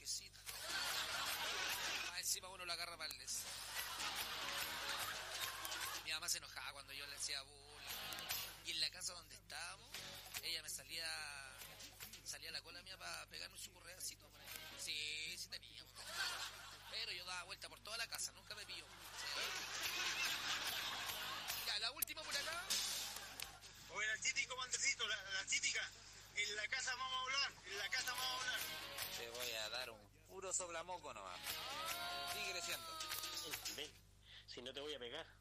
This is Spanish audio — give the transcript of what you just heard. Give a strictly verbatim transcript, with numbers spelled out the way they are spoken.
noviecita. Más encima uno lo agarra para el les. Mi mamá se enojaba cuando yo le hacía bullying. Y en la casa donde estábamos, ella me salía... Salía la cola mía para pegarme un chupurreacito. Sí, sí teníamos. Pero yo daba vuelta por toda la casa, nunca me pilló. Sí. Ya, la última por acá. Oye, la típica, Andresito, la, la típica. En la casa vamos a hablar, en la casa vamos a hablar. Te voy a dar un puro soplamoco nomás. Sigue creciendo. Ven, si no te voy a pegar.